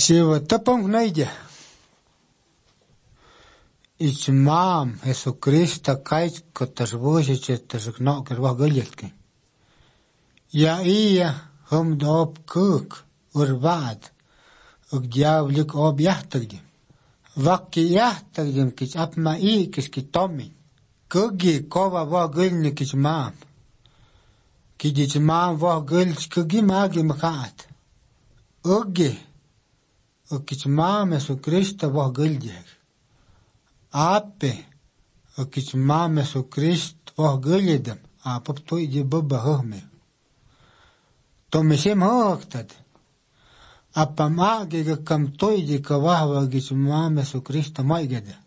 Siwa tapang naidya. Ich maam Jesucrista kait kotasbushi chetasuk no kerwa galyatki. Ja iya hum doop kuk urbaad uk diablik ob yahtagdim. Vakki yahtagdim kich apma kis kitomin. Kugi kova wa gulni kich maam. Kich maam wa gulch kugi magi makaat. Ugi ukich maam Jesucrista wa guljeg. Ape ukich maam Jesucrista wa guljedam. Apap toi di bubba huhme. Tomisim hoogtad. Appa maagi kam toi di kawahwa kich maam Jesucrista maigeda.